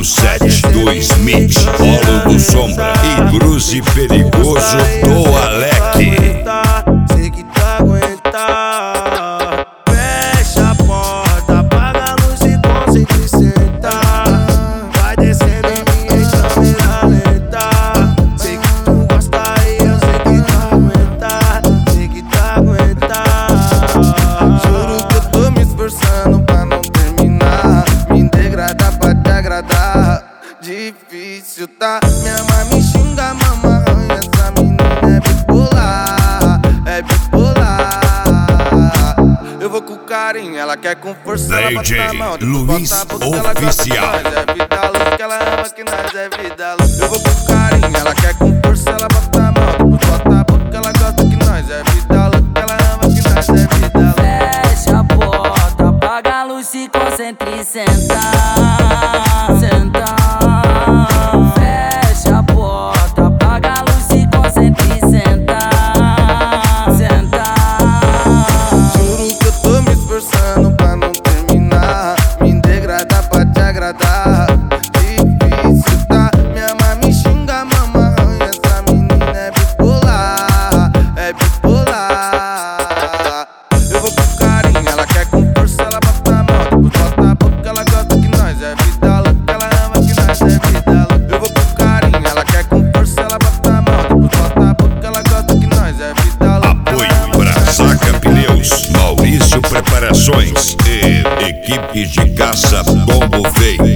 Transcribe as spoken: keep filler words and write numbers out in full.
cinco sete dois Mix, Polo do Sombra e Cruze Perigoso do Alec. Sei que tu aguenta. Fecha a porta, apaga a luz e concentra e senta. Vai descendo em mim em câmera lenta. Sei que tu gosta e eu sei que tu aguenta. Sei que tu aguenta. Juro que eu tô me esforçando pra não terminar. Me degradar pra te agradar. Difícil, tá? Minha mãe me xinga, mama arranha. Essa menina é bipolar, é bipolar. Eu vou com carinho, ela quer com força. Ela bota na mão, depois bota a boca, ela gosta que nós é vida louca. Que ela ama que nós é vida louca. Eu vou com carinho, ela quer com força. Ela bota na mão, depois bota a boca, ela gosta que nós é vida louca. Que ela ama que nós é vida louca. Fecha a porta, apaga a luz, se concentra e senta. Senta. Fecha a porta, apaga a luz, se concentra e senta. Senta. Juro que eu tô me esforçando pra não terminar. Me degradar pra te agradar. Difícil, tá? Minha mãe me xinga, mama arranha. Essa menina é bipolar, é bipolar. Eu vou com carinho, ela quer com força. Ela bota na mão, depois bota a boca, ela gosta que nós é vida louca. Ela ama que nós é vida louca. Eu vou com carinho, ela quer com força. Ela bota na mão, depois bota a boca, ela gosta que nós é vida louca. Apoio para Saca Pneus, Maurício Preparações e equipe de caça Bombo Feio.